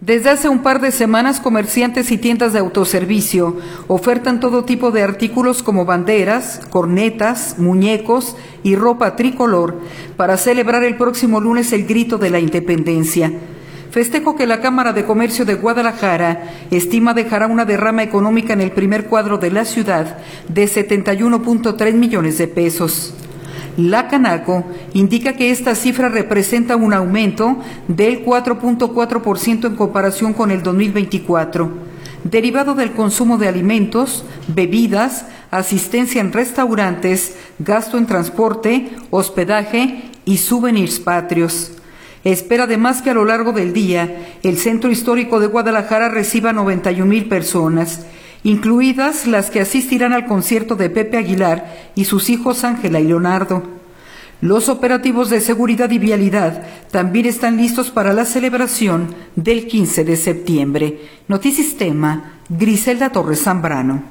Desde hace un par de semanas, comerciantes y tiendas de autoservicio ofertan todo tipo de artículos como banderas, cornetas, muñecos y ropa tricolor para celebrar el próximo lunes el Grito de la Independencia. Festejo que la Cámara de Comercio de Guadalajara estima dejará una derrama económica en el primer cuadro de la ciudad de 71.3 millones de pesos. La Canaco indica que esta cifra representa un aumento del 4.4% en comparación con el 2024, derivado del consumo de alimentos, bebidas, asistencia en restaurantes, gasto en transporte, hospedaje y souvenirs patrios. Espera además que a lo largo del día el Centro Histórico de Guadalajara reciba 91,000 personas, incluidas las que asistirán al concierto de Pepe Aguilar y sus hijos Ángela y Leonardo. Los operativos de seguridad y vialidad también están listos para la celebración del 15 de septiembre. Notisistema, Griselda Torres Zambrano.